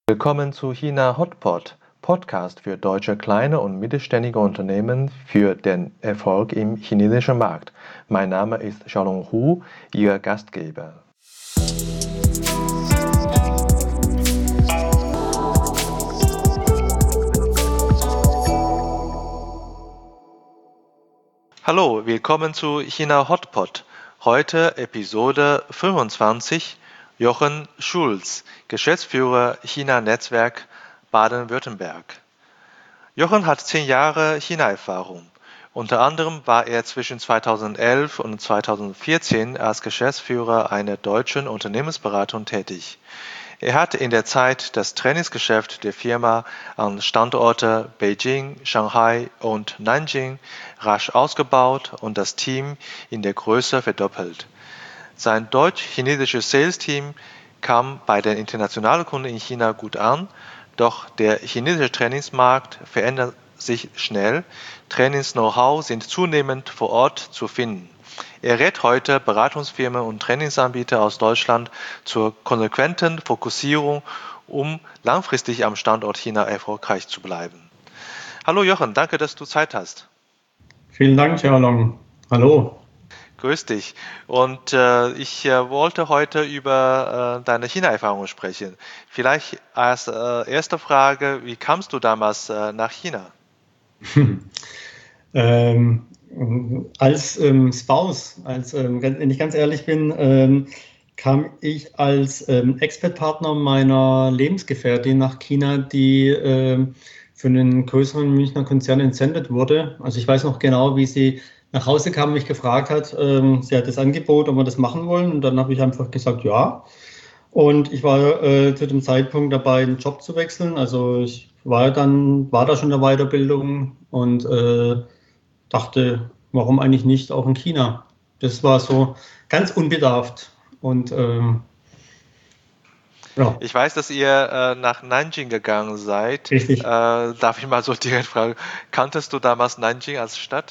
Willkommen zu China Hotpot, Podcast für deutsche kleine und mittelständige Unternehmen für den Erfolg im chinesischen Markt. Mein Name ist Xiaolong Hu, Ihr Gastgeber. Hallo, willkommen zu China Hotpot. Heute Episode 25. Jochen Schulz, Geschäftsführer China-Netzwerk Baden-Württemberg. Jochen hat 10 Jahre China-Erfahrung. Unter anderem war er zwischen 2011 und 2014 als Geschäftsführer einer deutschen Unternehmensberatung tätig. Er hat in der Zeit das Trainingsgeschäft der Firma an Standorte Beijing, Shanghai und Nanjing rasch ausgebaut und das Team in der Größe verdoppelt. Sein deutsch-chinesisches Sales-Team kam bei den internationalen Kunden in China gut an, doch der chinesische Trainingsmarkt verändert sich schnell. Trainings-Know-how sind zunehmend vor Ort zu finden. Er rät heute Beratungsfirmen und Trainingsanbieter aus Deutschland zur konsequenten Fokussierung, um langfristig am Standort China erfolgreich zu bleiben. Hallo Jochen, danke, dass du Zeit hast. Vielen Dank, Xiaolong. Hallo. Grüß dich. Und ich wollte heute über deine China-Erfahrung sprechen. Vielleicht als erste Frage, wie kamst du damals nach China? Als Spouse, wenn ich ganz ehrlich bin, kam ich als Expat-Partner meiner Lebensgefährtin nach China, die für einen größeren Münchner Konzern entsendet wurde. Also ich weiß noch genau, wie sie nach Hause kam und mich gefragt hat, sie hat das Angebot, ob wir das machen wollen. Und dann habe ich einfach gesagt, ja. Und ich war zu dem Zeitpunkt dabei, einen Job zu wechseln. Also ich war da schon in der Weiterbildung und dachte, warum eigentlich nicht auch in China? Das war so ganz unbedarft. Und ja. Ich weiß, dass ihr nach Nanjing gegangen seid. Richtig. Darf ich mal so direkt fragen, kanntest du damals Nanjing als Stadt?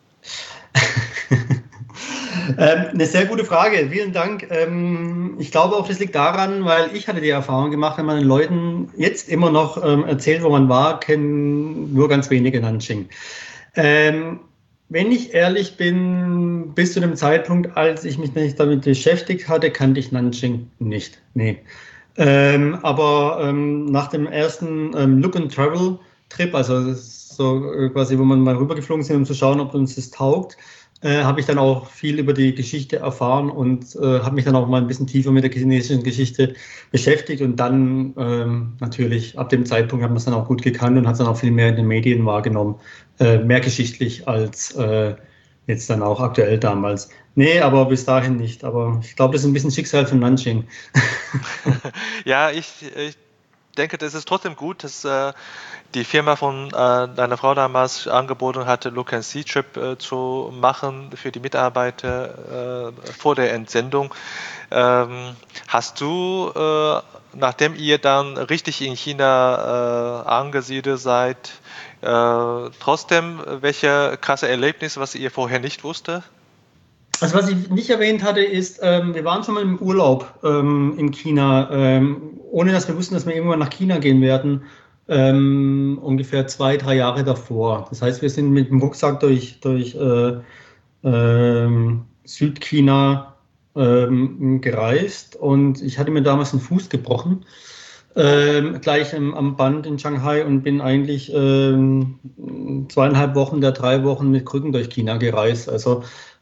Eine sehr gute Frage, vielen Dank. Ich glaube auch, das liegt daran, weil ich hatte die Erfahrung gemacht, wenn man den Leuten jetzt immer noch erzählt, wo man war, kennen nur ganz wenige Nanjing. Wenn ich ehrlich bin, bis zu dem Zeitpunkt, als ich mich nicht damit beschäftigt hatte, kannte ich Nanjing nicht. Nee. Aber nach dem ersten Look-and-Travel-Trip, also so quasi, wo man mal rübergeflogen sind, um zu schauen, ob uns das taugt, habe ich dann auch viel über die Geschichte erfahren und habe mich dann auch mal ein bisschen tiefer mit der chinesischen Geschichte beschäftigt. Und dann natürlich, ab dem Zeitpunkt hat man es dann auch gut gekannt und hat es dann auch viel mehr in den Medien wahrgenommen. Mehr geschichtlich als jetzt dann auch aktuell damals. Nee, aber bis dahin nicht. Aber ich glaube, das ist ein bisschen Schicksal von Nanjing. Ja, ich denke, das ist trotzdem gut, dass die Firma von deiner Frau damals angeboten hatte, Look-and-See-Trip zu machen für die Mitarbeiter vor der Entsendung. Hast du, nachdem ihr dann richtig in China angesiedelt seid, trotzdem welche krasse Erlebnisse, was ihr vorher nicht wusstet? Also was ich nicht erwähnt hatte, ist, wir waren schon mal im Urlaub in China, ohne dass wir wussten, dass wir irgendwann nach China gehen werden, ungefähr 2, 3 Jahre davor. Das heißt, wir sind mit dem Rucksack durch Südchina gereist und ich hatte mir damals einen Fuß gebrochen, gleich am Band in Shanghai und bin eigentlich 2,5 Wochen der 3 Wochen mit Krücken durch China gereist. Also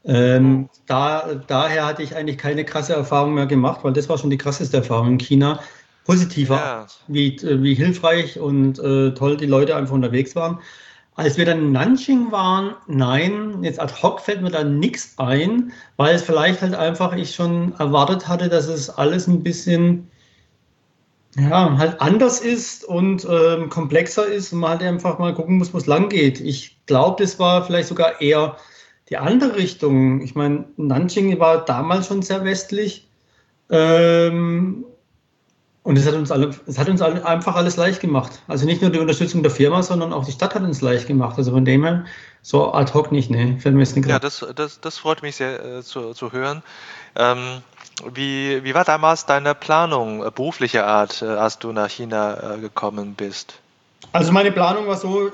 daher hatte ich eigentlich keine krasse Erfahrung mehr gemacht, weil das war schon die krasseste Erfahrung in China. Positiver, Ja. wie hilfreich und toll die Leute einfach unterwegs waren. Als wir dann in Nanjing waren, nein, jetzt ad hoc fällt mir da nichts ein, weil es vielleicht halt einfach ich schon erwartet hatte, dass es alles ein bisschen ja, halt anders ist und komplexer ist und man halt einfach mal gucken muss, wo es lang geht. Ich glaube, das war vielleicht sogar eher die andere Richtung. Ich meine, Nanjing war damals schon sehr westlich. Und es hat uns einfach alles leicht gemacht. Also nicht nur die Unterstützung der Firma, sondern auch die Stadt hat uns leicht gemacht. Also von dem her, so ad hoc nicht, ne? Fällt mir jetzt nicht Ja, rein. das freut mich sehr zu hören. Ähm, wie war damals deine Planung beruflicher Art, als du nach China gekommen bist? Also meine Planung war so,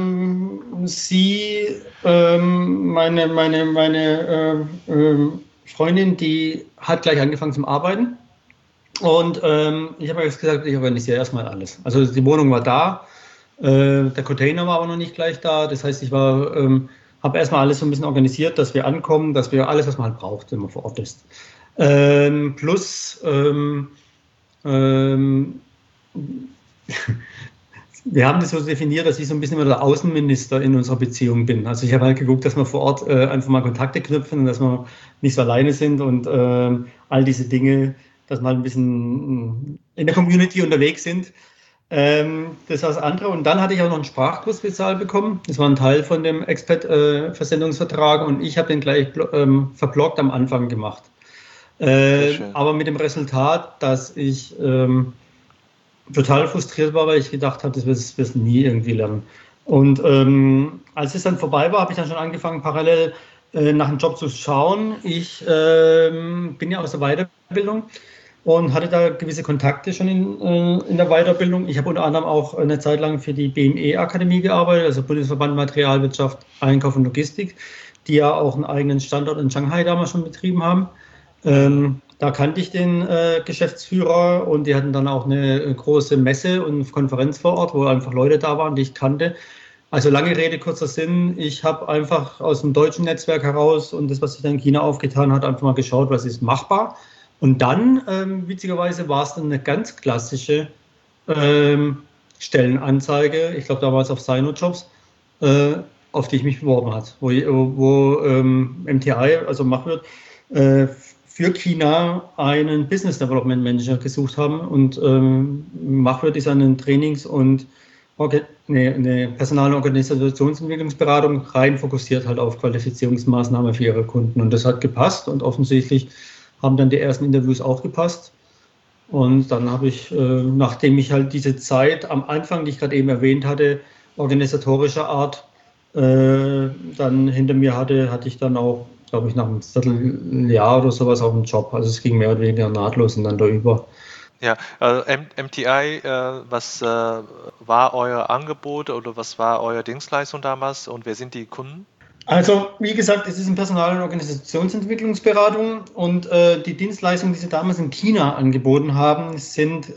meine Freundin, die hat gleich angefangen zum Arbeiten. Und ich habe jetzt gesagt, ich organisiere erstmal alles. Also die Wohnung war da, der Container war aber noch nicht gleich da. Das heißt, habe erstmal alles so ein bisschen organisiert, dass wir ankommen, dass wir alles, was man halt braucht, wenn man vor Ort ist. Plus ähm, wir haben das so definiert, dass ich so ein bisschen immer der Außenminister in unserer Beziehung bin. Also ich habe halt geguckt, dass wir vor Ort einfach mal Kontakte knüpfen und dass wir nicht so alleine sind und all diese Dinge, dass wir halt ein bisschen in der Community unterwegs sind. Das war das andere. Und dann hatte ich auch noch einen Sprachkurs bezahlt bekommen. Das war ein Teil von dem Expat-Versendungsvertrag und ich habe den gleich verblockt am Anfang gemacht. Sehr schön. Aber mit dem Resultat, dass ich total frustriert war, weil ich gedacht habe, das wirst du nie irgendwie lernen. Und als es dann vorbei war, habe ich dann schon angefangen, parallel nach einem Job zu schauen. Ich bin ja aus der Weiterbildung und hatte da gewisse Kontakte schon in der Weiterbildung. Ich habe unter anderem auch eine Zeit lang für die BME-Akademie gearbeitet, also Bundesverband Materialwirtschaft, Einkauf und Logistik, die ja auch einen eigenen Standort in Shanghai damals schon betrieben haben. Da kannte ich den Geschäftsführer und die hatten dann auch eine große Messe und Konferenz vor Ort, wo einfach Leute da waren, die ich kannte. Also lange Rede, kurzer Sinn. Ich habe einfach aus dem deutschen Netzwerk heraus und das, was sich dann in China aufgetan hat, einfach mal geschaut, was ist machbar. Und dann, witzigerweise, war es dann eine ganz klassische Stellenanzeige, ich glaube damals auf Sinojobs, auf die ich mich beworben habe, wo MTI, also Machwirt, für China einen Business Development Manager gesucht haben und Machwirt ist eine Trainings- und eine Personal- und Organisationsentwicklungsberatung rein fokussiert halt auf Qualifizierungsmaßnahmen für ihre Kunden und das hat gepasst und offensichtlich haben dann die ersten Interviews auch gepasst und dann habe ich, nachdem ich halt diese Zeit am Anfang, die ich gerade eben erwähnt hatte, organisatorischer Art dann hinter mir hatte ich dann auch, glaube ich, nach einem Vierteljahr oder sowas auch einen Job. Also es ging mehr oder weniger nahtlos und dann da über. Ja, MTI, was war euer Angebot oder was war eure Dienstleistung damals und wer sind die Kunden? Also, wie gesagt, es ist eine Personal- und Organisationsentwicklungsberatung und die Dienstleistungen, die sie damals in China angeboten haben, sind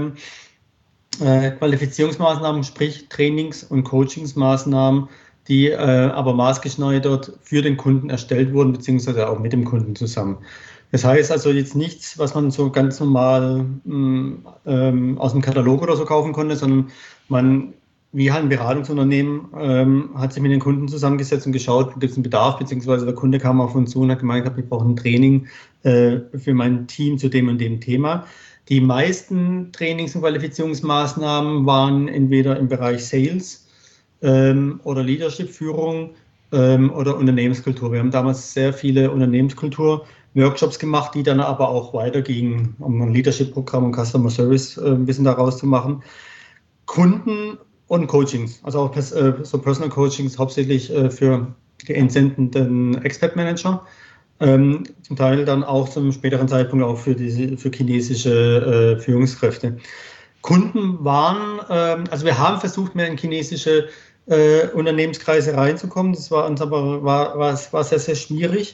Qualifizierungsmaßnahmen, sprich Trainings- und Coachingsmaßnahmen, die aber maßgeschneidert für den Kunden erstellt wurden, beziehungsweise auch mit dem Kunden zusammen. Das heißt also jetzt nichts, was man so ganz normal aus dem Katalog oder so kaufen konnte, sondern wie halt ein Beratungsunternehmen, hat sich mit den Kunden zusammengesetzt und geschaut, gibt es einen Bedarf, beziehungsweise der Kunde kam auf uns zu und hat gemeint, ich brauche ein Training für mein Team zu dem und dem Thema. Die meisten Trainings- und Qualifizierungsmaßnahmen waren entweder im Bereich Sales oder Leadership-Führung oder Unternehmenskultur. Wir haben damals sehr viele Unternehmenskultur-Workshops gemacht, die dann aber auch weitergingen, um ein Leadership-Programm und Customer Service ein bisschen daraus zu machen. Kunden und Coachings, also auch so Personal Coachings, hauptsächlich für die entsendenden Expert-Manager. Zum Teil dann auch zum späteren Zeitpunkt auch für chinesische Führungskräfte. Kunden waren, also wir haben versucht, mehr in chinesische Unternehmenskreise reinzukommen. Das war uns aber war sehr, sehr schwierig.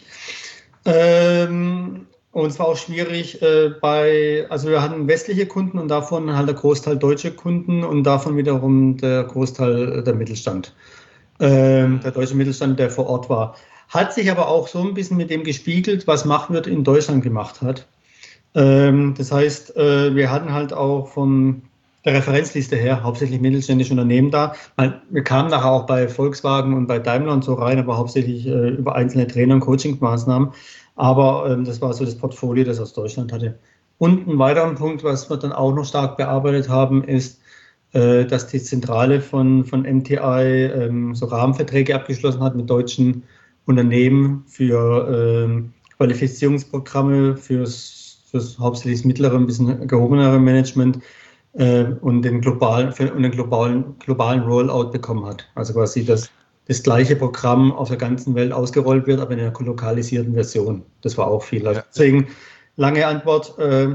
Und es war auch schwierig also wir hatten westliche Kunden und davon halt der Großteil deutsche Kunden und davon wiederum der Großteil der Mittelstand. Der deutsche Mittelstand, der vor Ort war. Hat sich aber auch so ein bisschen mit dem gespiegelt, was Machwirt in Deutschland gemacht hat. Das heißt, wir hatten halt auch von der Referenzliste her hauptsächlich mittelständische Unternehmen da. Wir kamen nachher auch bei Volkswagen und bei Daimler und so rein, aber hauptsächlich über einzelne Trainer- und Coaching-Maßnahmen. Aber das war so das Portfolio, das aus Deutschland hatte. Und ein weiterer Punkt, was wir dann auch noch stark bearbeitet haben, ist, dass die Zentrale von MTI so Rahmenverträge abgeschlossen hat mit deutschen Unternehmen für Qualifizierungsprogramme, für fürs hauptsächlich das mittlere, ein bisschen gehobenere Management und den globalen Rollout bekommen hat. Also quasi das gleiche Programm auf der ganzen Welt ausgerollt wird, aber in einer lokalisierten Version. Das war auch viel. Also Ja. deswegen lange Antwort.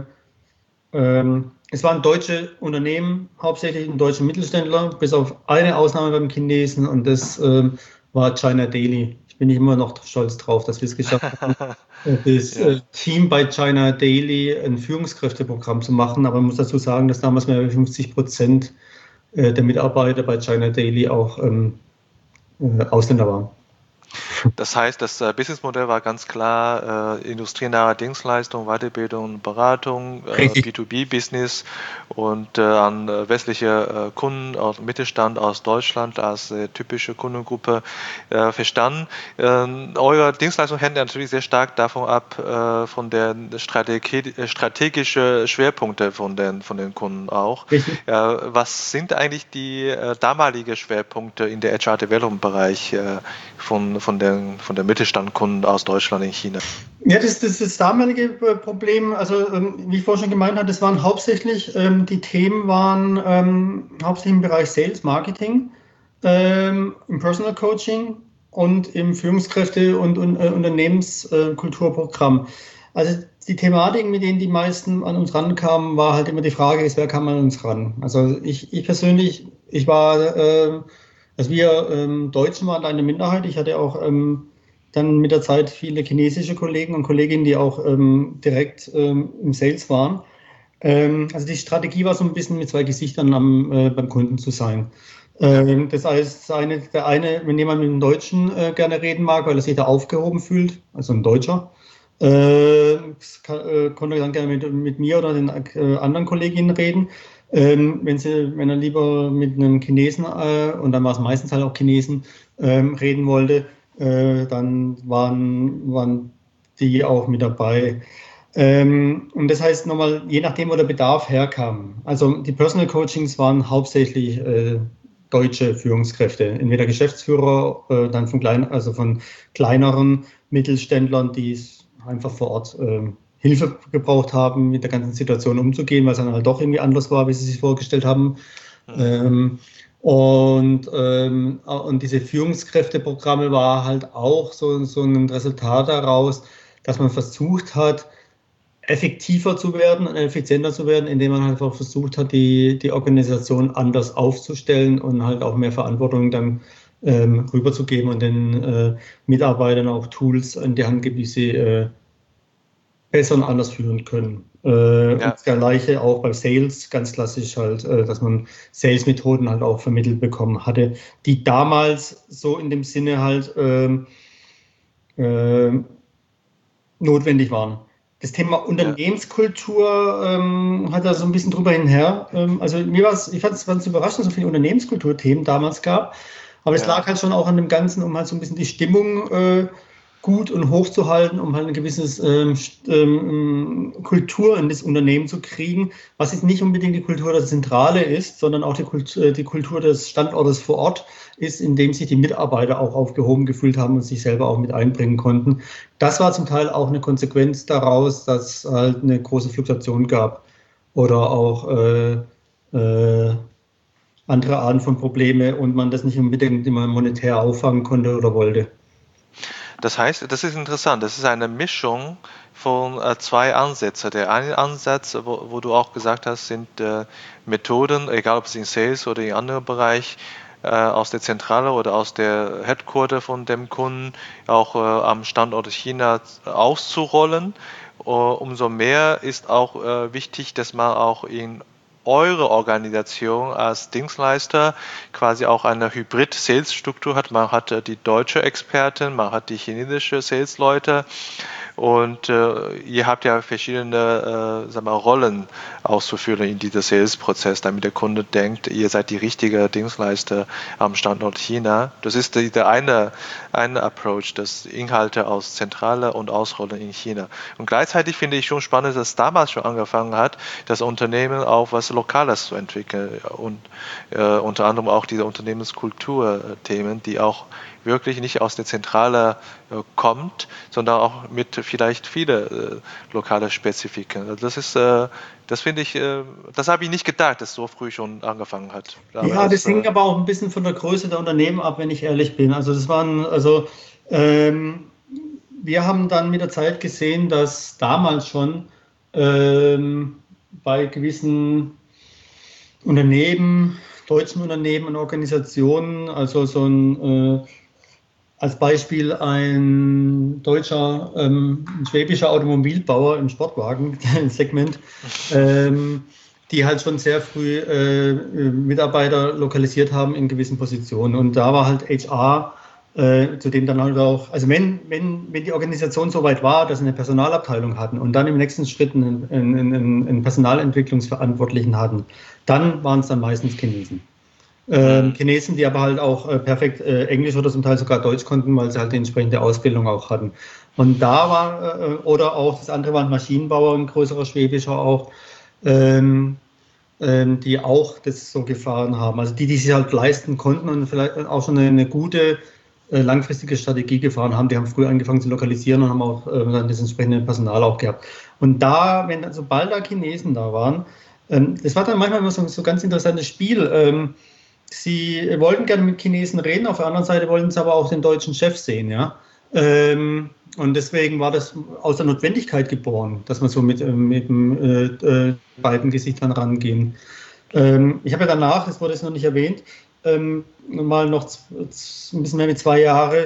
Es waren deutsche Unternehmen, hauptsächlich ein deutscher Mittelständler, bis auf eine Ausnahme beim Chinesen und das war China Daily. Ich bin nicht immer noch stolz drauf, dass wir es geschafft haben, das Ja. Team bei China Daily ein Führungskräfteprogramm zu machen. Aber man muss dazu sagen, dass damals mehr als 50% der Mitarbeiter bei China Daily auch Ausländer waren. Das heißt, das Businessmodell war ganz klar industrienahe Dienstleistung, Weiterbildung, Beratung, Richtig. B2B-Business und an westliche Kunden aus Mittelstand aus Deutschland als typische Kundengruppe verstanden. Eure Dienstleistung hängt natürlich sehr stark davon ab, von den strategischen Schwerpunkte von den Kunden auch. Richtig. Was sind eigentlich die damaligen Schwerpunkte in der HR-Development-Bereich von der Mittelstandkunden aus Deutschland in China? Ja, das ist das damalige Problem. Also, wie ich vorhin schon gemeint habe, das waren hauptsächlich, die Themen waren hauptsächlich im Bereich Sales, Marketing, im Personal Coaching und im Führungskräfte- und Unternehmenskulturprogramm. Also die Thematiken, mit denen die meisten an uns rankamen, war halt immer die Frage, ist, wer kann man an uns ran? Also ich persönlich, ich war, also wir Deutschen waren eine Minderheit. Ich hatte auch dann mit der Zeit viele chinesische Kollegen und Kolleginnen, die auch direkt im Sales waren. Also die Strategie war so ein bisschen mit zwei Gesichtern beim Kunden zu sein. Ja. Das heißt, der eine, wenn jemand mit einem Deutschen gerne reden mag, weil er sich da aufgehoben fühlt, also ein Deutscher, konnte dann gerne mit mir oder den anderen Kolleginnen reden. Wenn er lieber mit einem Chinesen, und dann war es meistens halt auch Chinesen, reden wollte, dann waren die auch mit dabei. Und das heißt nochmal, je nachdem, wo der Bedarf herkam. Also die Personal Coachings waren hauptsächlich deutsche Führungskräfte, entweder Geschäftsführer, dann also von kleineren Mittelständlern, die es einfach vor Ort Hilfe gebraucht haben, mit der ganzen Situation umzugehen, weil es dann halt doch irgendwie anders war, wie sie sich vorgestellt haben. Mhm. Und diese Führungskräfteprogramme war halt auch so ein Resultat daraus, dass man versucht hat, effektiver zu werden und effizienter zu werden, indem man halt einfach versucht hat, die Organisation anders aufzustellen und halt auch mehr Verantwortung dann rüberzugeben und den Mitarbeitern auch Tools in die Hand gibt, wie sie besser und anders führen können. Und Ja. das Gleiche auch bei Sales, ganz klassisch halt, dass man Sales-Methoden halt auch vermittelt bekommen hatte, die damals so in dem Sinne halt äh, notwendig waren. Das Thema Ja. Unternehmenskultur hat da so ein bisschen drüber hinher. Also ich fand es überraschend, so viele Unternehmenskulturthemen damals gab. Aber es lag Ja. halt schon auch an dem Ganzen, um halt so ein bisschen die Stimmung gut und hoch zu halten, um halt eine gewisse Kultur in das Unternehmen zu kriegen, was jetzt nicht unbedingt die Kultur der Zentrale ist, sondern auch die Kultur des Standortes vor Ort ist, in dem sich die Mitarbeiter auch aufgehoben gefühlt haben und sich selber auch mit einbringen konnten. Das war zum Teil auch eine Konsequenz daraus, dass es halt eine große Fluktuation gab oder auch andere Arten von Probleme und man das nicht unbedingt immer monetär auffangen konnte oder wollte. Das heißt, das ist interessant. Das ist eine Mischung von zwei Ansätzen. Der eine Ansatz, wo du auch gesagt hast, sind Methoden, egal ob es in Sales oder in anderen Bereich, aus der Zentrale oder aus der Headquarter von dem Kunden auch am Standort China auszurollen. Umso mehr ist auch wichtig, dass man auch in eure Organisation als Dienstleister quasi auch eine Hybrid-Sales-Struktur hat. Man hat die deutsche Expertin, man hat die chinesische Sales-Leute und ihr habt ja verschiedene sagen wir, Rollen auszufüllen in diesem Sales-Prozess, damit der Kunde denkt, ihr seid die richtige Dienstleister am Standort China. Das ist der eine Approach, das Inhalte aus Zentrale und Ausrollen in China. Und gleichzeitig finde ich schon spannend, dass damals schon angefangen hat, das Unternehmen auch was Lokales zu entwickeln und unter anderem auch diese Unternehmenskultur-Themen, die auch wirklich nicht aus der Zentrale kommt, sondern auch mit vielleicht viele lokale Spezifiken. Also das finde ich, das habe ich nicht gedacht, dass so früh schon angefangen hat. Aber Ja, das hing aber auch ein bisschen von der Größe der Unternehmen ab, wenn ich ehrlich bin. Ähm, wir haben dann mit der Zeit gesehen, dass damals schon bei gewissen Unternehmen, deutschen Unternehmen und Organisationen, als Beispiel ein deutscher, ein schwäbischer Automobilbauer im Sportwagen-Segment, die halt schon sehr früh Mitarbeiter lokalisiert haben in gewissen Positionen. Und da war halt HR, zu dem dann halt auch, also wenn die Organisation so weit war, dass sie eine Personalabteilung hatten und dann im nächsten Schritt einen Personalentwicklungsverantwortlichen hatten, dann waren es dann meistens Chinesen. Chinesen, die aber halt auch perfekt Englisch oder zum Teil sogar Deutsch konnten, weil sie halt die entsprechende Ausbildung auch hatten. Und da war, oder auch das andere waren Maschinenbauer, ein größerer schwäbischer auch, die auch das so gefahren haben. Also die sich halt leisten konnten und vielleicht auch schon eine gute langfristige Strategie gefahren haben. Die haben früh angefangen zu lokalisieren und haben auch dann das entsprechende Personal auch gehabt. Und da, sobald da Chinesen da waren, das war dann manchmal immer so ein ganz interessantes Spiel. Sie wollten gerne mit Chinesen reden, auf der anderen Seite wollten sie aber auch den deutschen Chef sehen, ja. Und deswegen war das aus der Notwendigkeit geboren, dass man so mit beiden Gesichtern rangehen. Ich habe ja danach, das wurde jetzt noch nicht erwähnt, mal noch ein bisschen mehr wie 2 Jahre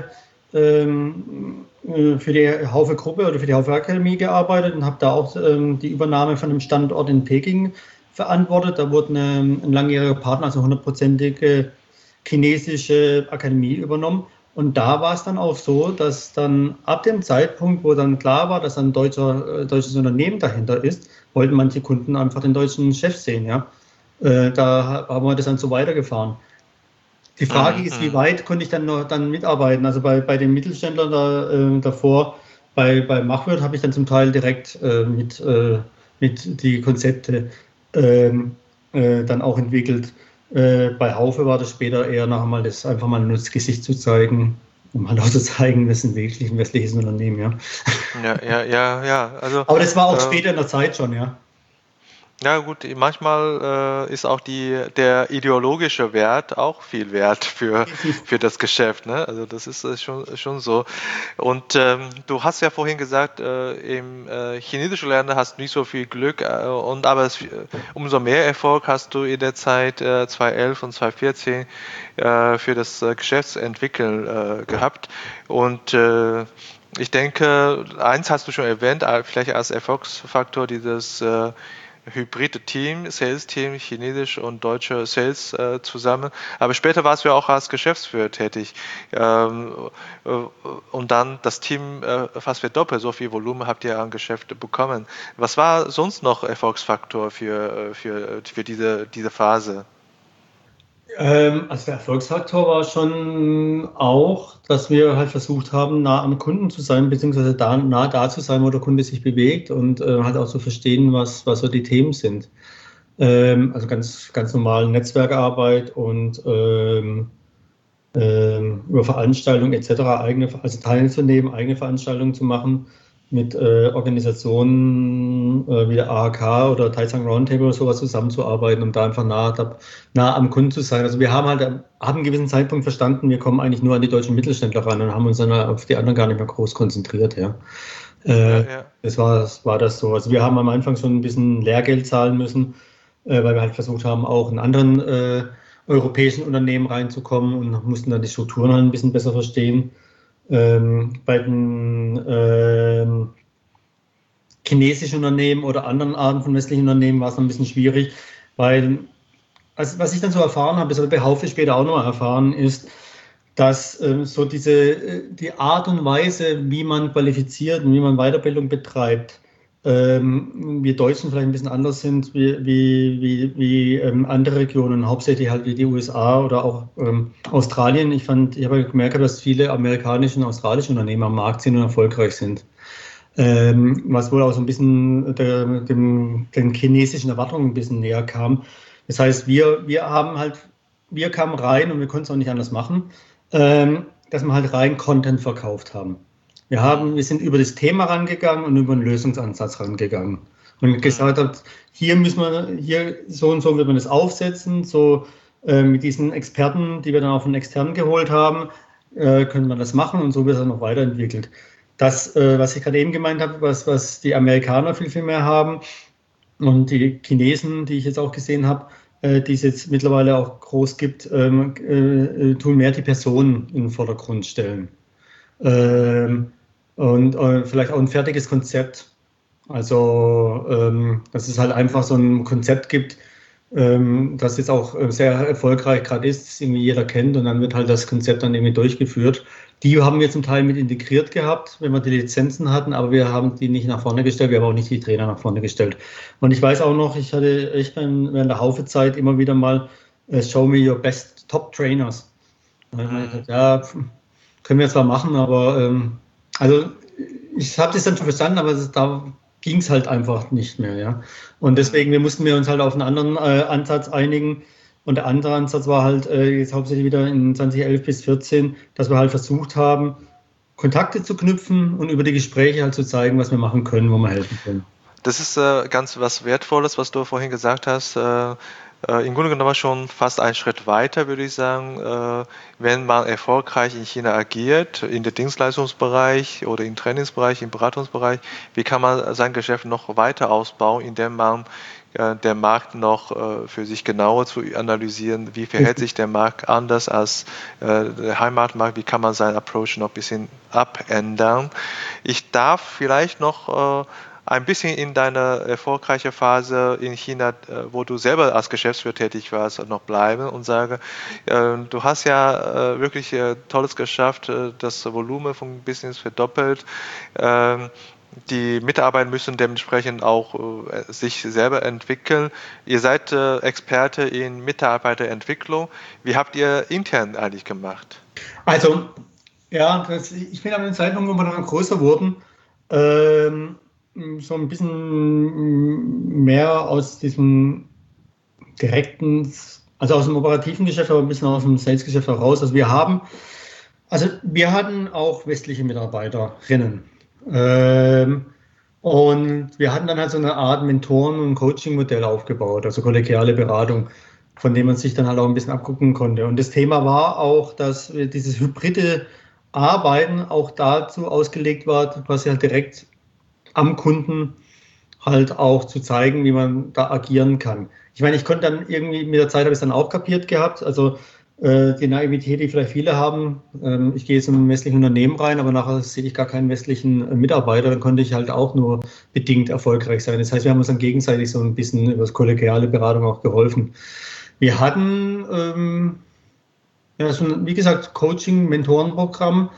für die Haufe-Gruppe oder für die Haufe-Akademie gearbeitet und habe da auch die Übernahme von einem Standort in Peking verantwortet. Da wurde ein langjähriger Partner, also 100%ige chinesische Akademie übernommen. Und da war es dann auch so, dass dann ab dem Zeitpunkt, wo dann klar war, dass ein deutsches Unternehmen dahinter ist, wollten manche Kunden einfach den deutschen Chef sehen. Ja? Da haben wir das dann so weitergefahren. Die Frage ist, wie weit konnte ich dann mitarbeiten? Also bei den Mittelständlern davor, bei Machwirt habe ich dann zum Teil direkt mit die Konzepte dann auch entwickelt. Bei Haufe war das später eher noch einmal einfach mal nur das Gesicht zu zeigen, um halt auch zu zeigen, das ist wirklich ein westliches Unternehmen, ja. Ja. Also, aber das war auch später in der Zeit schon, ja. Ja gut, manchmal ist auch der ideologische Wert auch viel wert für das Geschäft, ne? Also das ist schon so. Und du hast ja vorhin gesagt, im chinesischen Länder hast du nicht so viel Glück, aber umso mehr Erfolg hast du in der Zeit 2011 und 2014 für das Geschäftsentwickeln gehabt. Und ich denke, eins hast du schon erwähnt, vielleicht als Erfolgsfaktor dieses hybride Team, Sales-Team, chinesisch und deutsche Sales zusammen. Aber später warst du ja auch als Geschäftsführer tätig. Und dann das Team fast verdoppelt, so viel Volumen habt ihr an Geschäfte bekommen. Was war sonst noch Erfolgsfaktor für diese Phase? Also der Erfolgsfaktor war schon auch, dass wir halt versucht haben, nah am Kunden zu sein, beziehungsweise nah da zu sein, wo der Kunde sich bewegt und halt auch zu verstehen, was so die Themen sind. Also ganz normal Netzwerkarbeit und über Veranstaltungen etc., also teilzunehmen, eigene Veranstaltungen zu machen mit Organisationen wie der AHK oder Taizang Roundtable oder sowas zusammenzuarbeiten, um da einfach nah am Kunden zu sein. Also wir haben einen gewissen Zeitpunkt verstanden, wir kommen eigentlich nur an die deutschen Mittelständler ran und haben uns dann auf die anderen gar nicht mehr groß konzentriert. Ja. Das war das so. Also wir haben am Anfang schon ein bisschen Lehrgeld zahlen müssen, weil wir halt versucht haben, auch in anderen europäischen Unternehmen reinzukommen und mussten dann die Strukturen halt ein bisschen besser verstehen. Bei den chinesischen Unternehmen oder anderen Arten von westlichen Unternehmen war es noch ein bisschen schwierig, weil, also was ich dann so erfahren habe, das habe ich bei Haufe später auch noch mal erfahren, ist, dass so die Art und Weise, wie man qualifiziert und wie man Weiterbildung betreibt, wir Deutschen vielleicht ein bisschen anders sind wie andere Regionen, hauptsächlich halt wie die USA oder auch Australien. Ich habe gemerkt, dass viele amerikanische und australische Unternehmen am Markt sind und erfolgreich sind. Was wohl auch so ein bisschen den chinesischen Erwartungen ein bisschen näher kam. Das heißt, wir kamen rein und wir konnten es auch nicht anders machen, dass wir halt rein Content verkauft haben. Wir sind über das Thema rangegangen und über den Lösungsansatz rangegangen. Und gesagt hat, hier so und so wird man das aufsetzen, so mit diesen Experten, die wir dann auch von externen geholt haben, können wir das machen und so wird es noch weiterentwickelt. Das, was ich gerade eben gemeint habe, was die Amerikaner viel mehr haben und die Chinesen, die ich jetzt auch gesehen habe, die es jetzt mittlerweile auch groß gibt, tun mehr die Personen in den Vordergrund stellen. Und vielleicht auch ein fertiges Konzept. Also, dass es halt einfach so ein Konzept gibt, das jetzt auch sehr erfolgreich gerade ist, das irgendwie jeder kennt und dann wird halt das Konzept dann irgendwie durchgeführt. Die haben wir zum Teil mit integriert gehabt, wenn wir die Lizenzen hatten, aber wir haben die nicht nach vorne gestellt, wir haben auch nicht die Trainer nach vorne gestellt. Und ich weiß auch noch, ich hatte echt während der Haufe-Zeit immer wieder mal Show me your best top trainers. Und ich meine, ja, können wir zwar machen, aber also ich habe das dann schon verstanden, aber da ging es halt einfach nicht mehr, ja. Und deswegen, mussten wir uns halt auf einen anderen Ansatz einigen. Und der andere Ansatz war halt jetzt hauptsächlich wieder in 2011 bis 2014, dass wir halt versucht haben, Kontakte zu knüpfen und über die Gespräche halt zu zeigen, was wir machen können, wo wir helfen können. Das ist ganz was Wertvolles, was du vorhin gesagt hast. Im Grunde genommen schon fast einen Schritt weiter, würde ich sagen. Wenn man erfolgreich in China agiert, in der Dienstleistungsbereich oder im Trainingsbereich, im Beratungsbereich, wie kann man sein Geschäft noch weiter ausbauen, indem man der Markt noch für sich genauer zu analysieren, wie verhält sich der Markt anders als der Heimatmarkt, wie kann man seinen Approach noch ein bisschen abändern. Ich darf vielleicht noch ein bisschen in deiner erfolgreichen Phase in China, wo du selber als Geschäftsführer tätig warst, noch bleiben und sage, du hast ja wirklich Tolles geschafft, das Volumen vom Business verdoppelt. Die Mitarbeiter müssen dementsprechend auch sich selber entwickeln. Ihr seid Experte in Mitarbeiterentwicklung. Wie habt ihr intern eigentlich gemacht? Also, ja, ich bin an den Zeitpunkt, wo wir dann größer wurden, so ein bisschen mehr aus diesem direkten, also aus dem operativen Geschäft, aber ein bisschen aus dem Sales-Geschäft heraus. Wir hatten auch westliche Mitarbeiterinnen. Und wir hatten dann halt so eine Art Mentoren- und Coaching-Modell aufgebaut, also kollegiale Beratung, von dem man sich dann halt auch ein bisschen abgucken konnte. Und das Thema war auch, dass dieses hybride Arbeiten auch dazu ausgelegt war, quasi halt direkt am Kunden halt auch zu zeigen, wie man da agieren kann. Ich meine, ich konnte dann irgendwie mit der Zeit habe ich es dann auch kapiert gehabt. Also die Naivität, die vielleicht viele haben. Ich gehe jetzt in ein westliches Unternehmen rein, aber nachher sehe ich gar keinen westlichen Mitarbeiter. Dann konnte ich halt auch nur bedingt erfolgreich sein. Das heißt, wir haben uns dann gegenseitig so ein bisschen über das kollegiale Beratung auch geholfen. Wir hatten, ja, so, wie gesagt, Coaching, Mentorenprogramm.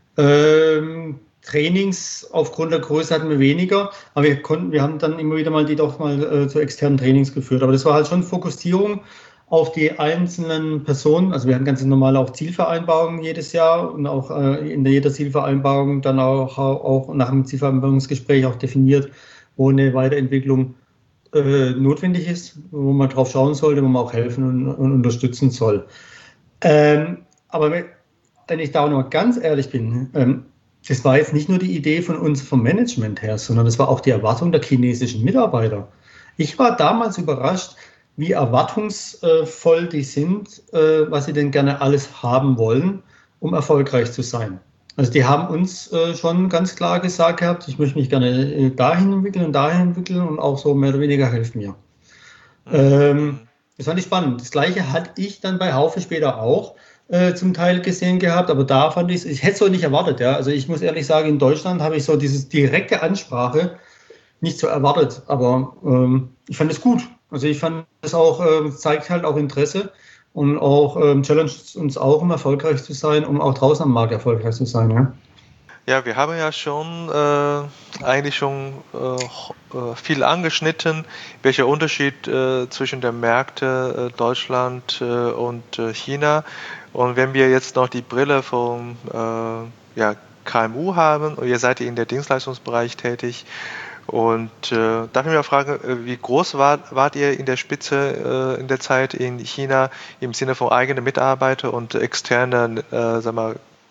Trainings aufgrund der Größe hatten wir weniger, aber wir haben dann immer wieder mal die doch mal zu externen Trainings geführt. Aber das war halt schon Fokussierung auf die einzelnen Personen. Also wir hatten ganz normal auch Zielvereinbarungen jedes Jahr und auch in jeder Zielvereinbarung dann auch nach dem Zielvereinbarungsgespräch auch definiert, wo eine Weiterentwicklung notwendig ist, wo man drauf schauen sollte, wo man auch helfen und unterstützen soll. Aber wenn ich da auch noch ganz ehrlich bin, das war jetzt nicht nur die Idee von uns vom Management her, sondern das war auch die Erwartung der chinesischen Mitarbeiter. Ich war damals überrascht, wie erwartungsvoll die sind, was sie denn gerne alles haben wollen, um erfolgreich zu sein. Also die haben uns schon ganz klar gesagt gehabt, ich möchte mich gerne dahin entwickeln und auch so mehr oder weniger helfen mir. Das fand ich spannend. Das Gleiche hatte ich dann bei Haufe später auch zum Teil gesehen gehabt, aber da fand ich hätte es so nicht erwartet. Ja. Also ich muss ehrlich sagen, in Deutschland habe ich so diese direkte Ansprache nicht so erwartet, aber ich fand es gut. Also ich fand es auch, zeigt halt auch Interesse und auch challenged uns auch, um erfolgreich zu sein, um auch draußen am Markt erfolgreich zu sein. Ja. Ja, wir haben ja schon eigentlich schon viel angeschnitten, welcher Unterschied zwischen den Märkten Deutschland und China. Und wenn wir jetzt noch die Brille vom ja, KMU haben und ihr seid in der Dienstleistungsbereich tätig, und darf ich mal fragen, wie groß wart ihr in der Spitze in der Zeit in China im Sinne von eigenen Mitarbeiter und externen, sag mal,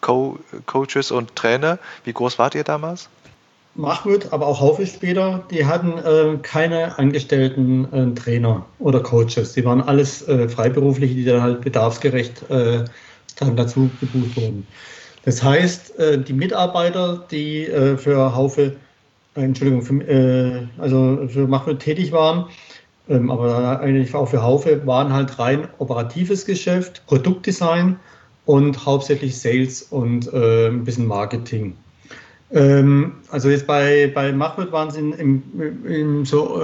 Coaches und Trainer. Wie groß wart ihr damals? Mahmoud, aber auch Haufe später, die hatten keine angestellten Trainer oder Coaches. Die waren alles Freiberufliche, die dann halt bedarfsgerecht dann dazu gebucht wurden. Das heißt, die Mitarbeiter, die für Haufe, also für Mahmoud tätig waren, aber eigentlich auch für Haufe, waren halt rein operatives Geschäft, Produktdesign und hauptsächlich Sales und ein bisschen Marketing. Also jetzt bei Mahmoud waren es in so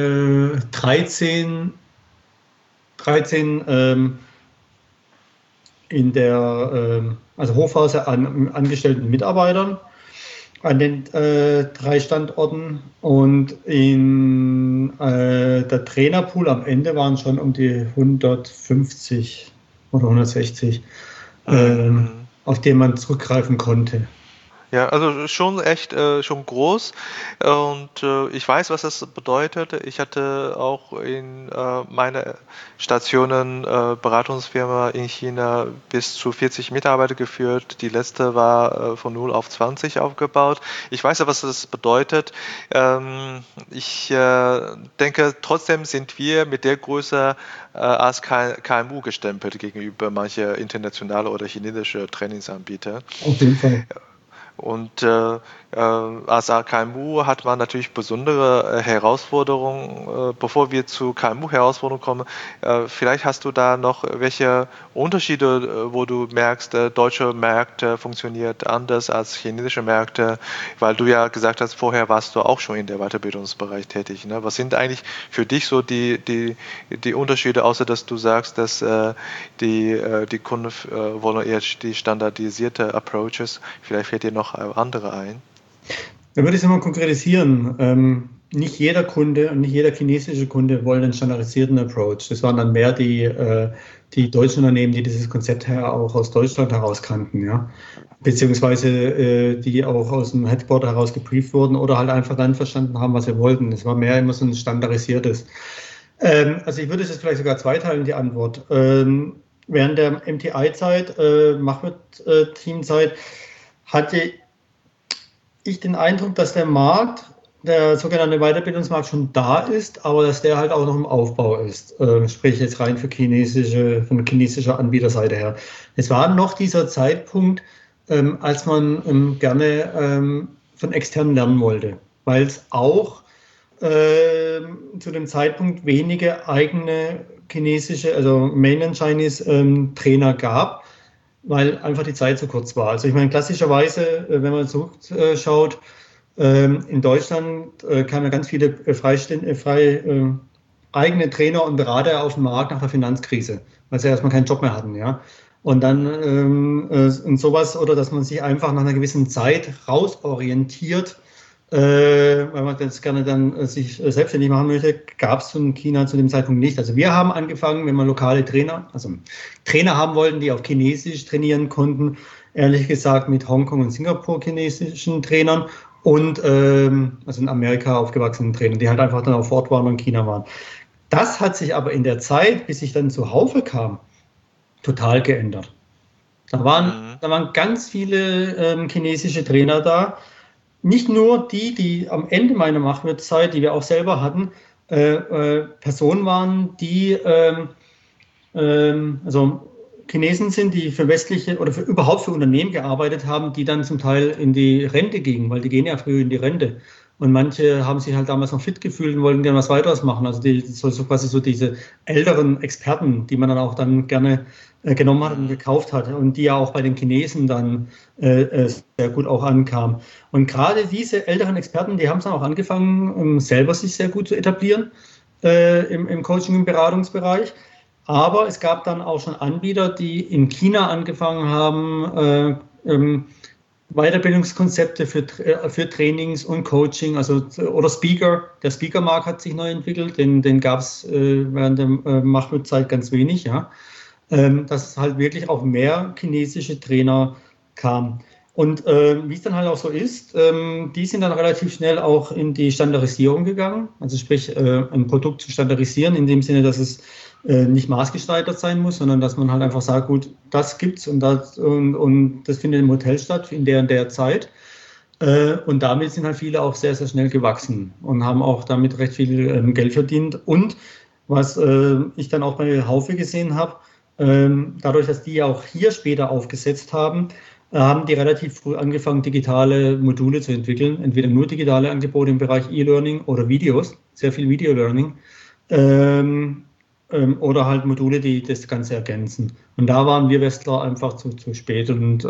13 in der also Hofhauser an angestellten Mitarbeitern an den 3 Standorten und in der Trainerpool am Ende waren schon um die 150 oder 160, auf den man zurückgreifen konnte. Ja, also schon echt schon groß und ich weiß, was das bedeutet. Ich hatte auch in meiner Stationen Beratungsfirma in China bis zu 40 Mitarbeiter geführt. Die letzte war von 0 auf 20 aufgebaut. Ich weiß ja, was das bedeutet. Ich denke, trotzdem sind wir mit der Größe als KMU gestempelt gegenüber manche internationale oder chinesische Trainingsanbieter. Auf jeden Fall. Und als KMU hat man natürlich besondere Herausforderungen. Bevor wir zu KMU-Herausforderungen kommen, vielleicht hast du da noch welche Unterschiede, wo du merkst, deutsche Märkte funktioniert anders als chinesische Märkte, weil du ja gesagt hast, vorher warst du auch schon in der Weiterbildungsbereich tätig. Ne? Was sind eigentlich für dich so die Unterschiede, außer dass du sagst, dass die Kunden wollen eher die standardisierte Approaches? Vielleicht fällt dir noch andere ein. Dann würde ich es mal konkretisieren. Nicht jeder Kunde und nicht jeder chinesische Kunde wollen einen standardisierten Approach. Das waren dann mehr die deutschen Unternehmen, die dieses Konzept auch aus Deutschland heraus kannten, ja. Beziehungsweise die auch aus dem Headquarter heraus gebrieft wurden oder halt einfach dann verstanden haben, was wir wollten. Es war mehr immer so ein standardisiertes. Also ich würde es jetzt vielleicht sogar zweiteilen, die Antwort. Während der MTI-Zeit, Mahmoud-Teamzeit, hatte ich den Eindruck, dass der Markt, der sogenannte Weiterbildungsmarkt schon da ist, aber dass der halt auch noch im Aufbau ist. Sprich jetzt rein von chinesischer Anbieterseite her. Es war noch dieser Zeitpunkt, als man gerne von externen lernen wollte, weil es auch zu dem Zeitpunkt wenige eigene chinesische, also Mainland Chinese Trainer gab, weil einfach die Zeit zu kurz war. Also ich meine, klassischerweise, wenn man zurückschaut, in Deutschland kamen ja ganz viele eigene Trainer und Berater auf den Markt nach der Finanzkrise, weil sie erstmal keinen Job mehr hatten, ja. Und dann und sowas, oder dass man sich einfach nach einer gewissen Zeit rausorientiert, weil man das gerne dann sich selbstständig machen möchte, gab es in China zu dem Zeitpunkt nicht. Also wir haben angefangen, wenn wir lokale Trainer, also Trainer haben wollten, die auf Chinesisch trainieren konnten, ehrlich gesagt mit Hongkong und Singapur chinesischen Trainern und also in Amerika aufgewachsenen Trainern, die halt einfach dann auch vor Ort waren und in China waren. Das hat sich aber in der Zeit, bis ich dann zu Haufe kam, total geändert. Da waren ganz viele chinesische Trainer da. Nicht nur die am Ende meiner Mahmoud-Zeit, die wir auch selber hatten, Personen waren, die also Chinesen sind, die für westliche oder überhaupt für Unternehmen gearbeitet haben, die dann zum Teil in die Rente gingen, weil die gehen ja früh in die Rente. Und manche haben sich halt damals noch fit gefühlt und wollten gerne was weiteres machen. Also so quasi so diese älteren Experten, die man dann auch dann gerne genommen hat und gekauft hat und die ja auch bei den Chinesen dann sehr gut auch ankamen. Und gerade diese älteren Experten, die haben es dann auch angefangen, selber sich sehr gut zu etablieren im Coaching- und Beratungsbereich. Aber es gab dann auch schon Anbieter, die in China angefangen haben, Weiterbildungskonzepte für Trainings und Coaching, also oder Speaker. Der Speaker-Markt hat sich neu entwickelt, den gab es während der Mahmoud-Zeit ganz wenig, ja. Dass es halt wirklich auch mehr chinesische Trainer kam. Und wie es dann halt auch so ist, die sind dann relativ schnell auch in die Standardisierung gegangen. Also sprich, ein Produkt zu standardisieren in dem Sinne, dass es nicht maßgeschneidert sein muss, sondern dass man halt einfach sagt, gut, das gibt's und das findet im Hotel statt in der und der Zeit. Und damit sind halt viele auch sehr, sehr schnell gewachsen und haben auch damit recht viel Geld verdient. Und was ich dann auch bei Haufe gesehen habe, dadurch, dass die auch hier später aufgesetzt haben, haben die relativ früh angefangen, digitale Module zu entwickeln. Entweder nur digitale Angebote im Bereich E-Learning oder Videos, sehr viel Video-Learning. Oder halt Module, die das Ganze ergänzen. Und da waren wir Westler einfach zu spät.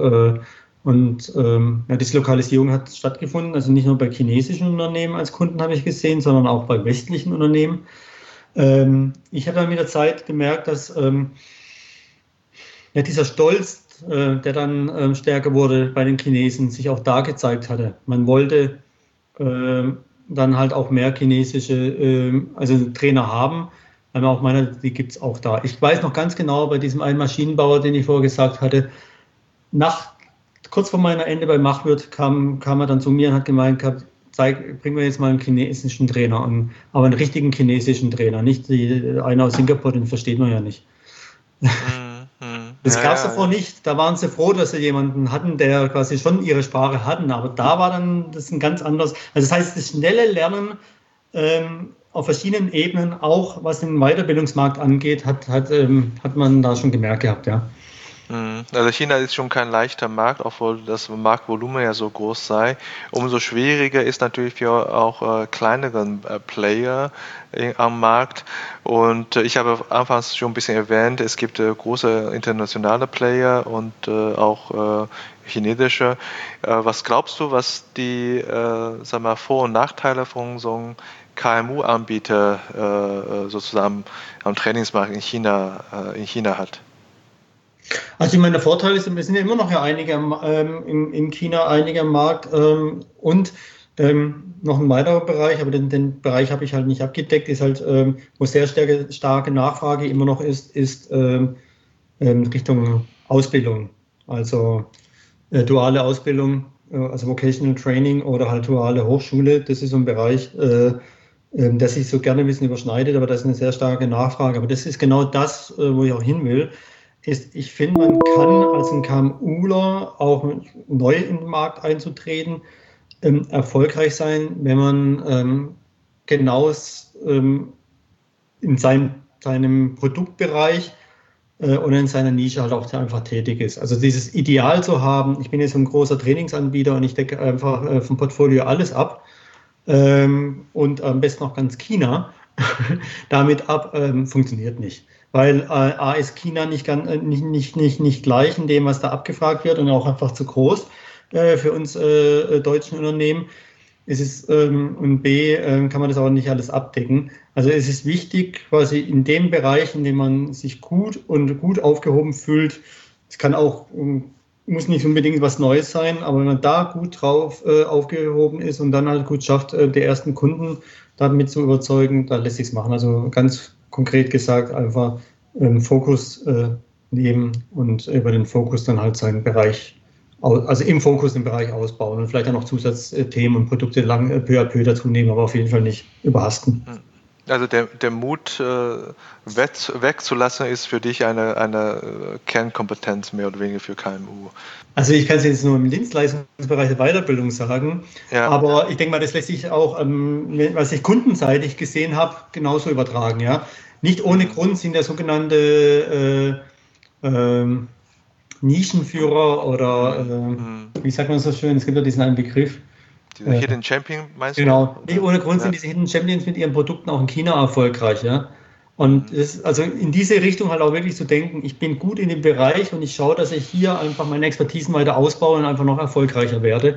Ja, diese Lokalisierung hat stattgefunden, also nicht nur bei chinesischen Unternehmen als Kunden habe ich gesehen, sondern auch bei westlichen Unternehmen. Ich habe dann mit der Zeit gemerkt, dass ja, dieser Stolz, der dann stärker wurde bei den Chinesen, sich auch da gezeigt hatte. Man wollte dann halt auch mehr chinesische also Trainer haben, weil man auch meinte, die gibt es auch da. Ich weiß noch ganz genau, bei diesem einen Maschinenbauer, den ich vorher gesagt hatte, kurz vor meiner Ende bei Machwirt kam er dann zu mir und hat gemeint gehabt, bringen wir jetzt mal einen chinesischen Trainer, aber einen richtigen chinesischen Trainer, nicht einer aus Singapur, den versteht man ja nicht. Das gab es davor nicht. Da waren sie froh, dass sie jemanden hatten, der quasi schon ihre Sprache hatten. Aber da war dann das ein ganz anderes. Also das heißt, das schnelle Lernen auf verschiedenen Ebenen, auch was den Weiterbildungsmarkt angeht, hat man da schon gemerkt gehabt, ja. Also China ist schon kein leichter Markt, obwohl das Marktvolumen ja so groß sei. Umso schwieriger ist natürlich für auch kleineren Player am Markt. Und ich habe anfangs schon ein bisschen erwähnt, es gibt große internationale Player und auch chinesische. Was glaubst du, was die sag mal, Vor- und Nachteile von so einem KMU-Anbieter sozusagen am Trainingsmarkt in China hat? Also ich meine, der Vorteil ist, wir sind ja immer noch ja einige in China, einige am Markt und noch ein weiterer Bereich, aber den Bereich habe ich halt nicht abgedeckt, ist halt, wo sehr starke Nachfrage immer noch ist Richtung Ausbildung, also duale Ausbildung, also Vocational Training oder halt duale Hochschule. Das ist so ein Bereich, der sich so gerne ein bisschen überschneidet, aber das ist eine sehr starke Nachfrage. Aber das ist genau das, wo ich auch hin will. Ich finde, man kann als ein KMUler auch neu in den Markt einzutreten, erfolgreich sein, wenn man genau in seinem Produktbereich oder in seiner Nische halt auch einfach tätig ist. Also dieses Ideal zu haben, ich bin jetzt ein großer Trainingsanbieter und ich decke einfach vom Portfolio alles ab und am besten auch ganz China damit ab, funktioniert nicht. Weil A ist China nicht gleich in dem, was da abgefragt wird und auch einfach zu groß für uns deutschen Unternehmen. Und B, kann man das auch nicht alles abdecken. Also es ist wichtig, quasi in dem Bereich, in dem man sich gut aufgehoben fühlt, es kann auch, muss nicht unbedingt was Neues sein, aber wenn man da gut drauf aufgehoben ist und dann halt gut schafft, die ersten Kunden damit zu überzeugen, dann lässt sich es machen. Also ganz konkret gesagt, einfach Fokus nehmen und über den Fokus dann halt seinen Bereich, also im Fokus den Bereich ausbauen und vielleicht auch noch Zusatzthemen und Produkte peu à peu dazu nehmen, aber auf jeden Fall nicht überhasten. Also der Mut wegzulassen ist für dich eine Kernkompetenz mehr oder weniger für KMU. Also ich kann es jetzt nur im Dienstleistungsbereich der Weiterbildung sagen, ja. Aber ich denke mal, das lässt sich auch, was ich kundenseitig gesehen habe, genauso übertragen. Ja? Nicht ohne Grund sind ja sogenannte Nischenführer oder wie sagt man so schön, es gibt ja diesen einen Begriff. Diese Hidden Champion meinst du? Genau, nicht ohne Grund sind diese Hidden Champions mit ihren Produkten auch in China erfolgreich. Ja? Und also in diese Richtung halt auch wirklich zu denken, ich bin gut in dem Bereich und ich schaue, dass ich hier einfach meine Expertisen weiter ausbaue und einfach noch erfolgreicher werde.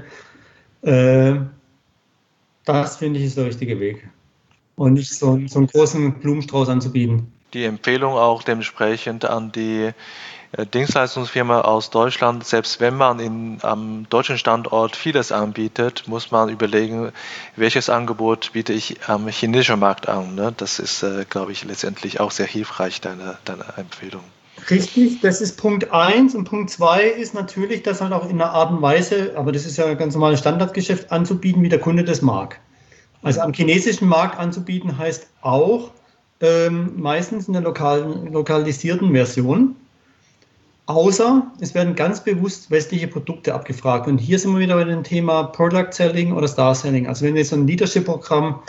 Das finde ich ist der richtige Weg. Und nicht so einen großen Blumenstrauß anzubieten. Die Empfehlung auch dementsprechend an die Dienstleistungsfirma aus Deutschland, selbst wenn man am deutschen Standort vieles anbietet, muss man überlegen, welches Angebot biete ich am chinesischen Markt an. Ne? Das ist, glaube ich, letztendlich auch sehr hilfreich, deine Empfehlung. Richtig, das ist Punkt 1 und Punkt 2 ist natürlich, das halt auch in einer Art und Weise, aber das ist ja ein ganz normales Standardgeschäft, anzubieten, wie der Kunde das mag. Also am chinesischen Markt anzubieten heißt auch meistens in der lokalisierten Version, außer es werden ganz bewusst westliche Produkte abgefragt. Und hier sind wir wieder bei dem Thema Product Selling oder Star Selling. Also wenn jetzt so ein Leadership-Programm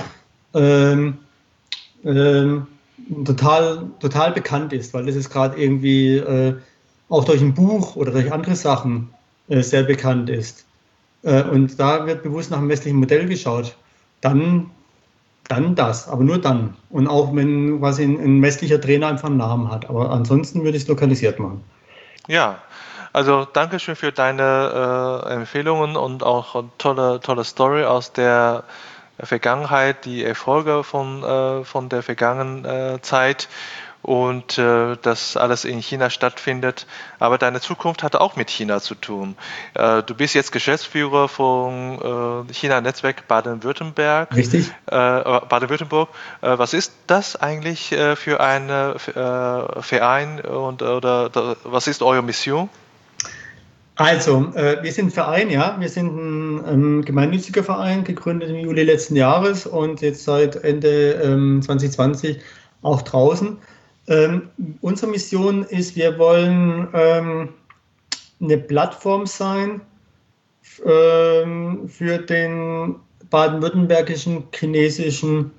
total bekannt ist, weil das ist gerade irgendwie auch durch ein Buch oder durch andere Sachen sehr bekannt ist. Und da wird bewusst nach dem westlichen Modell geschaut. Dann das, aber nur dann. Und auch wenn quasi ein westlicher Trainer einfach einen Namen hat. Aber ansonsten würde ich es lokalisiert machen. Ja, also danke schön für deine Empfehlungen und auch tolle Story aus der Vergangenheit, die Erfolge von der vergangenen Zeit und dass alles in China stattfindet. Aber deine Zukunft hat auch mit China zu tun. Du bist jetzt Geschäftsführer von China-Netzwerk Baden-Württemberg. Richtig. Baden-Württemberg. Was ist das eigentlich für ein Verein oder was ist eure Mission? Also, wir sind ein Verein, ja. Wir sind ein gemeinnütziger Verein, gegründet im Juli letzten Jahres und jetzt seit Ende 2020 auch draußen. Unsere Mission ist, wir wollen eine Plattform sein für den baden-württembergischen chinesischen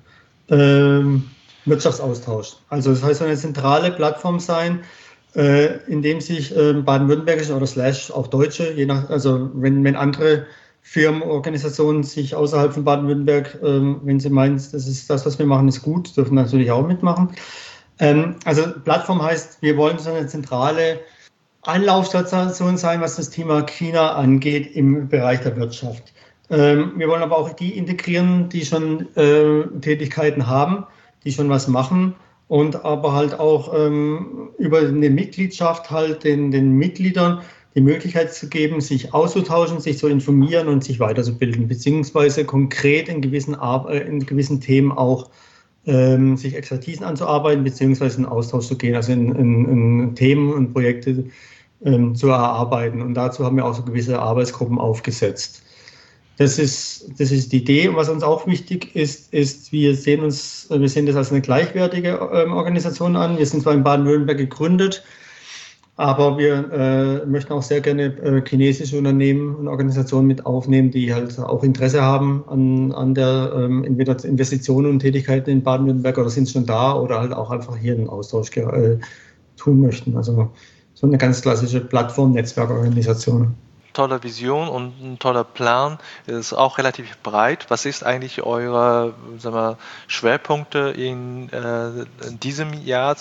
Wirtschaftsaustausch. Also das heißt, eine zentrale Plattform sein, in dem sich baden-württembergische oder slash auch Deutsche, je nach, also wenn andere Firmen, Organisationen sich außerhalb von Baden-Württemberg, wenn sie meinen, das ist das, was wir machen, ist gut, dürfen natürlich auch mitmachen. Also Plattform heißt, wir wollen so eine zentrale Anlaufstation sein, was das Thema China angeht im Bereich der Wirtschaft. Wir wollen aber auch die integrieren, die schon Tätigkeiten haben, die schon was machen und aber halt auch über eine Mitgliedschaft halt den Mitgliedern die Möglichkeit zu geben, sich auszutauschen, sich zu informieren und sich weiterzubilden, beziehungsweise konkret in gewissen Themen auch sich Expertisen anzuarbeiten, beziehungsweise in Austausch zu gehen, also in Themen und Projekte zu erarbeiten. Und dazu haben wir auch so gewisse Arbeitsgruppen aufgesetzt. Das ist die Idee. Und was uns auch wichtig ist, wir sehen das als eine gleichwertige Organisation an. Wir sind zwar in Baden-Württemberg gegründet, aber wir möchten auch sehr gerne chinesische Unternehmen und Organisationen mit aufnehmen, die halt auch Interesse haben an der entweder Investitionen und Tätigkeiten in Baden-Württemberg oder sind schon da oder halt auch einfach hier einen Austausch tun möchten. Also so eine ganz klassische Plattform-Netzwerkorganisation. Tolle Vision und ein toller Plan. Es ist auch relativ breit. Was ist eigentlich eure Schwerpunkte in diesem Jahr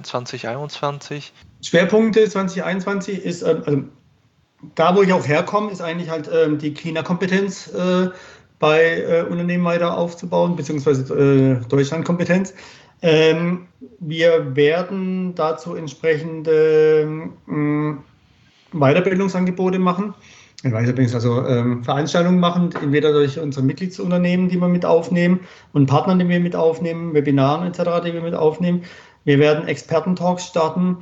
2021? Schwerpunkte 2021 ist, also da wo ich auch herkomme, ist eigentlich halt die China-Kompetenz bei Unternehmen weiter aufzubauen, beziehungsweise Deutschland-Kompetenz. Wir werden dazu entsprechende Weiterbildungsangebote machen, also Veranstaltungen machen, entweder durch unsere Mitgliedsunternehmen, die wir mit aufnehmen und Partnern, die wir mit aufnehmen, Webinaren etc., die wir mit aufnehmen. Wir werden Experten-Talks starten,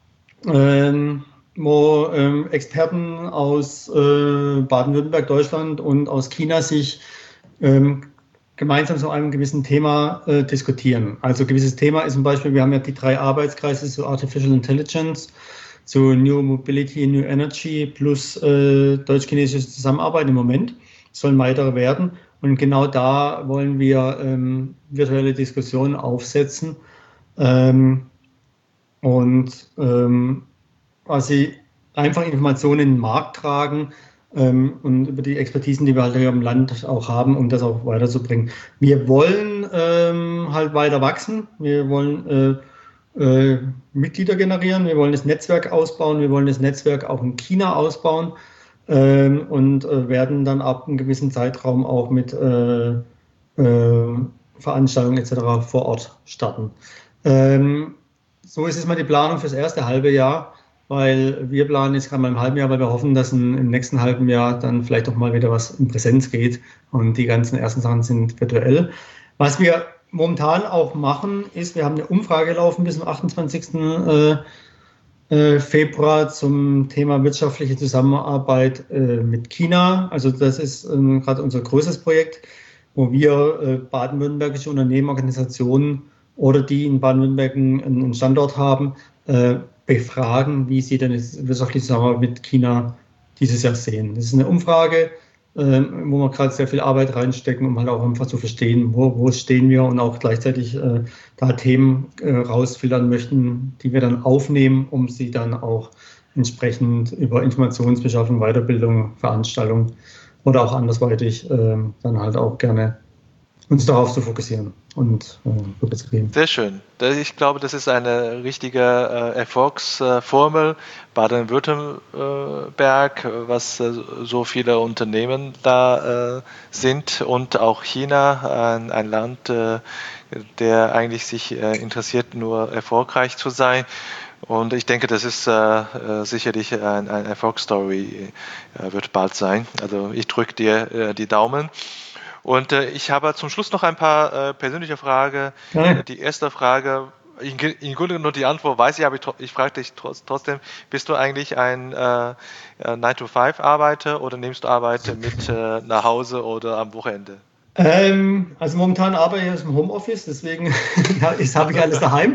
wo Experten aus Baden-Württemberg, Deutschland und aus China sich gemeinsam zu einem gewissen Thema diskutieren. Also gewisses Thema ist zum Beispiel, wir haben ja die 3 Arbeitskreise zu Artificial Intelligence, zu New Mobility, New Energy plus deutsch-chinesische Zusammenarbeit im Moment. Es sollen weitere werden. Und genau da wollen wir virtuelle Diskussionen aufsetzen quasi einfach Informationen in den Markt tragen und über die Expertisen, die wir halt hier im Land auch haben, um das auch weiterzubringen. Wir wollen halt weiter wachsen. Wir wollen Mitglieder generieren, wir wollen das Netzwerk ausbauen, wir wollen das Netzwerk auch in China ausbauen und werden dann ab einem gewissen Zeitraum auch mit Veranstaltungen etc. vor Ort starten. So ist es mal die Planung fürs erste halbe Jahr, weil wir planen jetzt gerade mal im halben Jahr, weil wir hoffen, dass im nächsten halben Jahr dann vielleicht auch mal wieder was in Präsenz geht und die ganzen ersten Sachen sind virtuell. Was wir momentan auch machen, ist, wir haben eine Umfrage laufen bis zum 28. Februar zum Thema wirtschaftliche Zusammenarbeit mit China. Also das ist gerade unser größtes Projekt, wo wir baden-württembergische Unternehmen, Organisationen oder die in Baden-Württemberg einen Standort haben, befragen, wie sie denn die wirtschaftliche Zusammenarbeit mit China dieses Jahr sehen. Das ist eine Umfrage, wo wir gerade sehr viel Arbeit reinstecken, um halt auch einfach zu verstehen, wo stehen wir und auch gleichzeitig da Themen rausfiltern möchten, die wir dann aufnehmen, um sie dann auch entsprechend über Informationsbeschaffung, Weiterbildung, Veranstaltung oder auch andersweitig dann halt auch gerne uns darauf zu fokussieren und rüberzugehen. Sehr schön. Ich glaube, das ist eine richtige Erfolgsformel Baden-Württemberg, was so viele Unternehmen da sind und auch China, ein Land, der eigentlich sich interessiert, nur erfolgreich zu sein. Und ich denke, das ist sicherlich ein Erfolgsstory, wird bald sein. Also ich drücke dir die Daumen. Und ich habe zum Schluss noch ein paar persönliche Fragen. Ja. Die erste Frage, im Grunde nur die Antwort weiß ich, aber ich frage dich trotzdem, bist du eigentlich ein 9-to-5-Arbeiter oder nimmst du Arbeit mit nach Hause oder am Wochenende? Also momentan arbeite ich aus dem Homeoffice, deswegen habe ich alles daheim.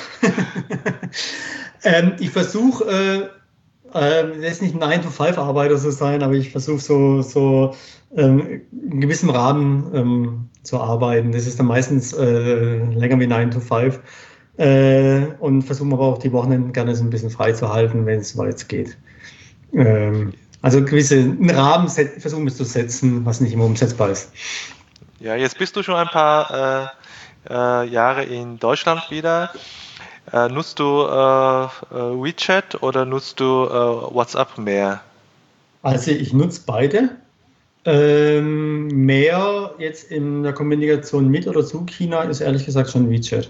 Ich versuche, jetzt nicht ein 9-to-5-Arbeiter zu sein, aber ich versuche so in gewissem Rahmen zu arbeiten. Das ist dann meistens länger wie 9-to-5 und versuche aber auch die Wochenenden gerne so ein bisschen frei zu halten, wenn es weit geht. Also einen Rahmen versuchen wir zu setzen, was nicht immer umsetzbar ist. Ja, jetzt bist du schon ein paar Jahre in Deutschland wieder. Nutzt du WeChat oder nutzt du WhatsApp mehr? Also ich nutze beide. Mehr jetzt in der Kommunikation mit oder zu China ist ehrlich gesagt schon WeChat.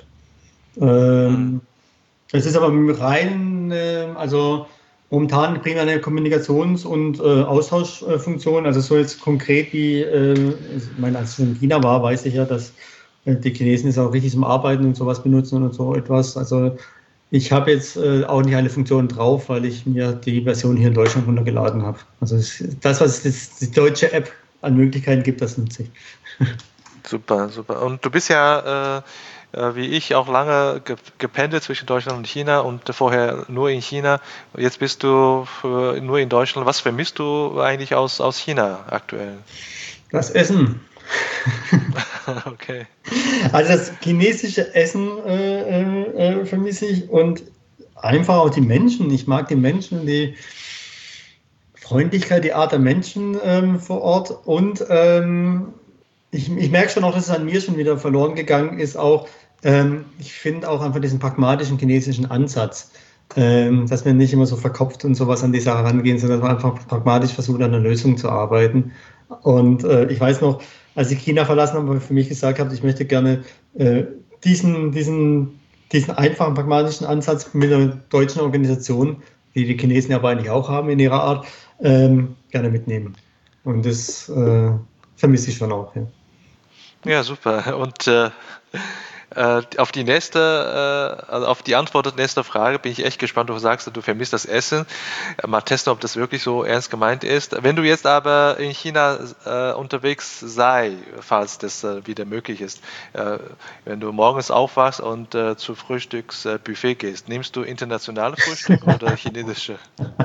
Es ist aber rein, also momentan primär eine Kommunikations- und Austauschfunktion. Also so jetzt konkret wie, ich meine, als ich in China war, weiß ich ja, dass die Chinesen es auch richtig zum Arbeiten und sowas benutzen und so etwas. Also ich habe jetzt auch nicht alle Funktionen drauf, weil ich mir die Version hier in Deutschland runtergeladen habe. Also das, was die deutsche App an Möglichkeiten gibt, das nutze ich. Super, super. Und du bist ja wie ich auch lange gependelt zwischen Deutschland und China und vorher nur in China. Jetzt bist du nur in Deutschland. Was vermisst du eigentlich aus China aktuell? Das Essen. Okay. Also das chinesische Essen vermisse ich und einfach auch die Menschen. Ich mag die Menschen, die Freundlichkeit, die Art der Menschen vor Ort und ich merke schon auch, dass es an mir schon wieder verloren gegangen ist. Auch ich finde auch einfach diesen pragmatischen chinesischen Ansatz, dass wir nicht immer so verkopft und sowas an die Sache rangehen, sondern dass wir einfach pragmatisch versuchen, an einer Lösung zu arbeiten. Und ich weiß noch, als ich China verlassen habe, habe ich für mich gesagt habe, ich möchte gerne diesen einfachen pragmatischen Ansatz mit einer deutschen Organisation, die die Chinesen aber eigentlich auch haben in ihrer Art, gerne mitnehmen. Und das vermisse ich schon auch. Ja. Ja, super. Und auf die also auf die Antwort der nächsten Frage bin ich echt gespannt. Du sagst, du vermisst das Essen. Mal testen, ob das wirklich so ernst gemeint ist. Wenn du jetzt aber in China unterwegs sei, falls das wieder möglich ist, wenn du morgens aufwachst und zu Frühstücksbuffet gehst, nimmst du internationale Frühstück oder chinesische?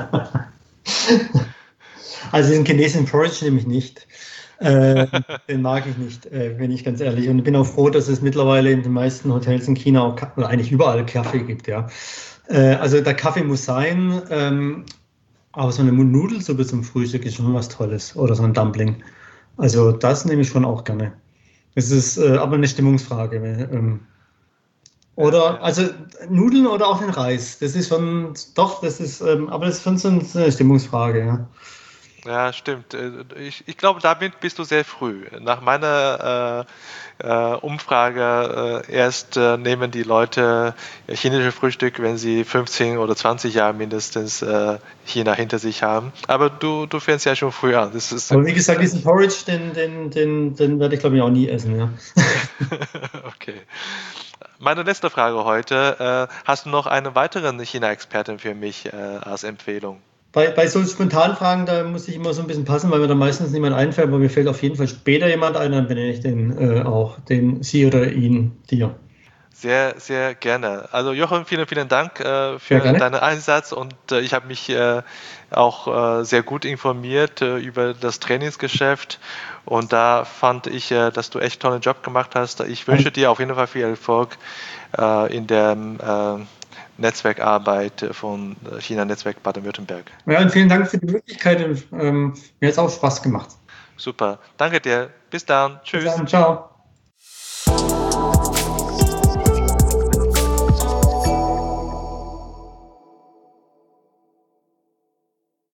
Also den chinesischen Porridge nehme ich nicht. Den mag ich nicht, bin ich ganz ehrlich. Und ich bin auch froh, dass es mittlerweile in den meisten Hotels in China auch, oder eigentlich überall Kaffee gibt, ja. Also der Kaffee muss sein, aber so eine Nudelsuppe zum Frühstück ist schon was Tolles. Oder so ein Dumpling. Also das nehme ich schon auch gerne. Es ist aber eine Stimmungsfrage. Oder, Ja. also Nudeln oder auch den Reis. Das ist schon, doch, das ist, aber das ist schon so eine Stimmungsfrage, ja. Ja, stimmt. Ich glaube, damit bist du sehr früh. Nach meiner Umfrage erst nehmen die Leute chinesische Frühstück, wenn sie 15 oder 20 Jahre mindestens China hinter sich haben. Aber du fängst ja schon früh an. Das ist Aber wie gut. gesagt, diesen Porridge, den werde ich glaube ich auch nie essen, ja. Okay. Meine letzte Frage heute. Hast du noch einen weiteren China-Experten für mich als Empfehlung? Bei so Spontanfragen, da muss ich immer so ein bisschen passen, weil mir da meistens niemand einfällt, aber mir fällt auf jeden Fall später jemand ein, dann benenne ich den auch, den Sie oder ihn, dir. Sehr, sehr gerne. Also Jochen, vielen, vielen Dank Ja, für gerne. deinen Einsatz und ich habe mich auch sehr gut informiert über das Trainingsgeschäft und da fand ich, dass du echt tollen Job gemacht hast. Ich wünsche Danke. dir auf jeden Fall viel Erfolg in der Netzwerkarbeit von China Netzwerk Baden-Württemberg. Ja, und vielen Dank für die Möglichkeit. Und, mir hat es auch Spaß gemacht. Super. Danke dir. Bis dann. Bis Tschüss. dann, ciao.